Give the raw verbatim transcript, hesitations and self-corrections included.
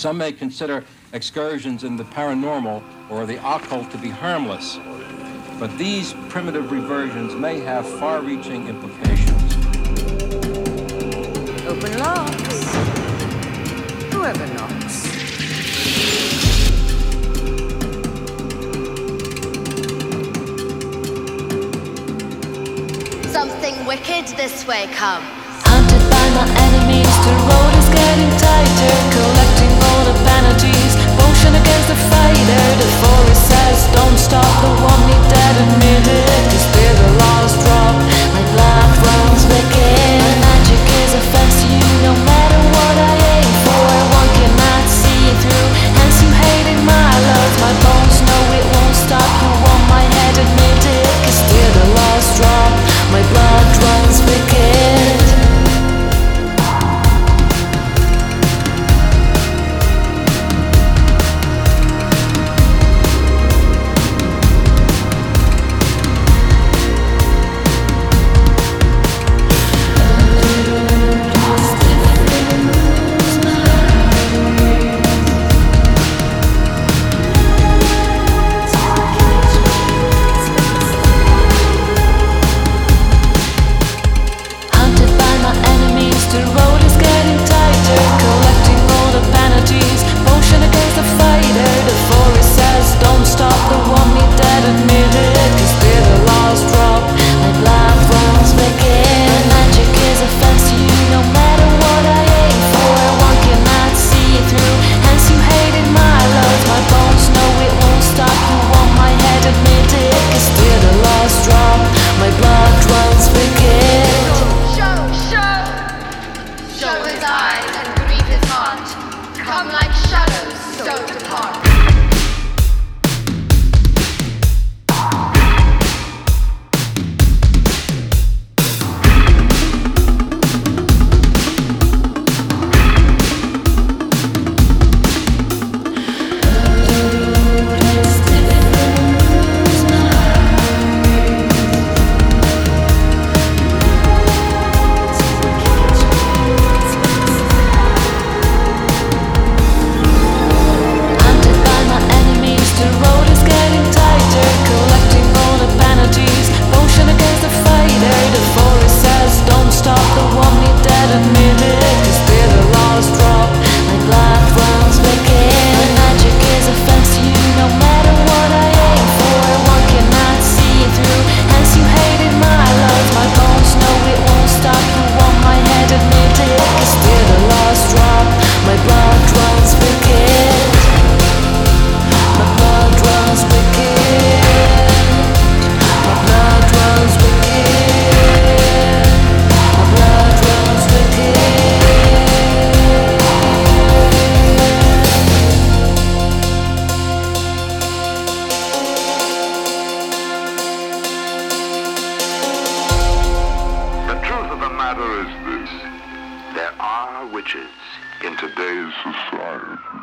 Some may consider excursions in the paranormal or the occult to be harmless, but these primitive reversions may have far-reaching implications. Open locks. Whoever knocks. Something wicked this way come. Hunted by my enemies, the road is getting tighter. Collecting all the penalties, motion against the fighter. The forest says, don't stop, the one me dead admitted. Cause they're the last drop, my blood runs wicked. My magic is offense to you, no matter what I aim for. One cannot see it through, hence you hating my love. My bones know it won't stop, you want my head admitted. Cause they're the last drop, my blood runs wicked. There are witches in today's society.